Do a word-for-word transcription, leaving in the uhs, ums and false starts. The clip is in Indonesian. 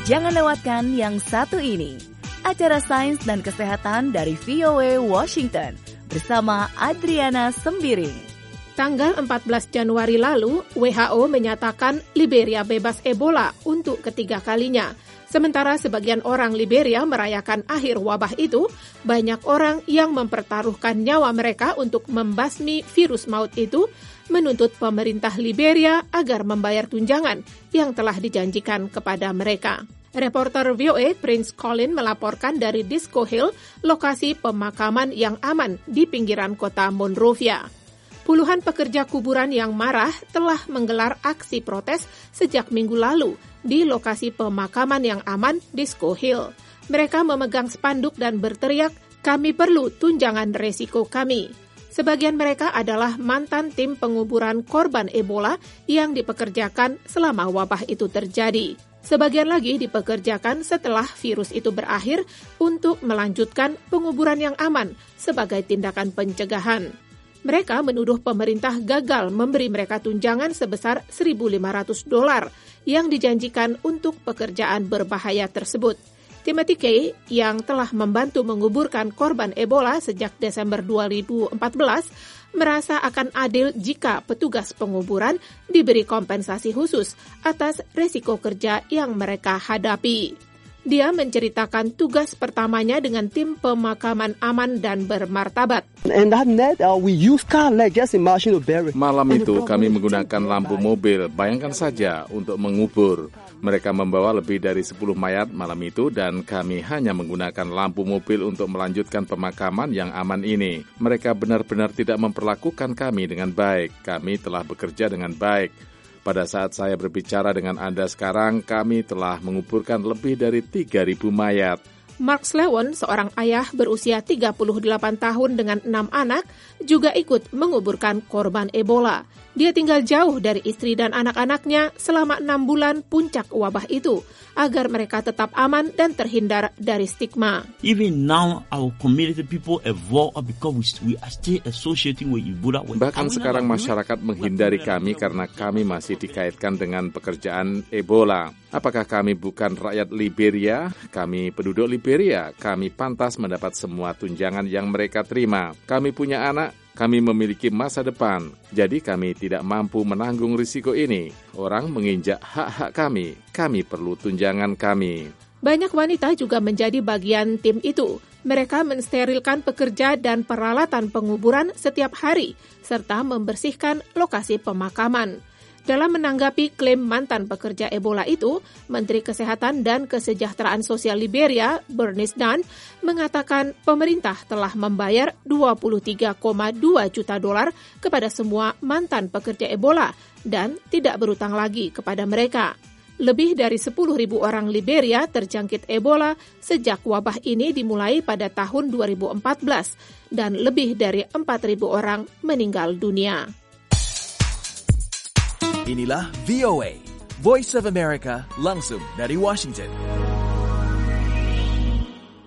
Jangan lewatkan yang satu ini, acara sains dan kesehatan dari V O A Washington bersama Adriana Sembiring. Tanggal empat belas Januari lalu, W H O menyatakan Liberia bebas Ebola untuk ketiga kalinya. Sementara sebagian orang Liberia merayakan akhir wabah itu, banyak orang yang mempertaruhkan nyawa mereka untuk membasmi virus maut itu, menuntut pemerintah Liberia agar membayar tunjangan yang telah dijanjikan kepada mereka. Reporter V O A Prince Colin melaporkan dari Disco Hill, lokasi pemakaman yang aman di pinggiran kota Monrovia. Puluhan pekerja kuburan yang marah telah menggelar aksi protes sejak minggu lalu di lokasi pemakaman yang aman Disco Hill. Mereka memegang spanduk dan berteriak, "Kami perlu tunjangan resiko kami." Sebagian mereka adalah mantan tim penguburan korban Ebola yang dipekerjakan selama wabah itu terjadi. Sebagian lagi dipekerjakan setelah virus itu berakhir untuk melanjutkan penguburan yang aman sebagai tindakan pencegahan. Mereka menuduh pemerintah gagal memberi mereka tunjangan sebesar seribu lima ratus dolar yang dijanjikan untuk pekerjaan berbahaya tersebut. Timothy Kay, yang telah membantu menguburkan korban Ebola sejak Desember dua ribu empat belas, merasa akan adil jika petugas penguburan diberi kompensasi khusus atas resiko kerja yang mereka hadapi. Dia menceritakan tugas pertamanya dengan tim pemakaman aman dan bermartabat. Malam itu kami menggunakan lampu mobil, bayangkan saja, untuk mengubur. Mereka membawa lebih dari sepuluh mayat malam itu dan kami hanya menggunakan lampu mobil untuk melanjutkan pemakaman yang aman ini. Mereka benar-benar tidak memperlakukan kami dengan baik. Kami telah bekerja dengan baik. Pada saat saya berbicara dengan Anda sekarang, kami telah menguburkan lebih dari tiga ribu mayat. Mark Slewon, seorang ayah berusia tiga puluh delapan tahun dengan enam anak, juga ikut menguburkan korban Ebola. Dia tinggal jauh dari istri dan anak-anaknya selama enam bulan puncak wabah itu, agar mereka tetap aman dan terhindar dari stigma. Even now, our community people evolve because we are still associating with Ebola. Bahkan sekarang masyarakat menghindari kami karena kami masih dikaitkan dengan pekerjaan Ebola. Apakah kami bukan rakyat Liberia? Kami penduduk Liberia. Kami pantas mendapat semua tunjangan yang mereka terima. Kami punya anak. Kami memiliki masa depan, jadi kami tidak mampu menanggung risiko ini. Orang menginjak hak-hak kami, kami perlu tunjangan kami. Banyak wanita juga menjadi bagian tim itu. Mereka mensterilkan pekerja dan peralatan penguburan setiap hari, serta membersihkan lokasi pemakaman. Dalam menanggapi klaim mantan pekerja Ebola itu, Menteri Kesehatan dan Kesejahteraan Sosial Liberia, Bernice Dunn, mengatakan pemerintah telah membayar dua puluh tiga koma dua juta dolar kepada semua mantan pekerja Ebola dan tidak berutang lagi kepada mereka. Lebih dari sepuluh ribu orang Liberia terjangkit Ebola sejak wabah ini dimulai pada tahun dua ribu empat belas dan lebih dari empat ribu orang meninggal dunia. Inilah V O A, Voice of America, langsung dari Washington.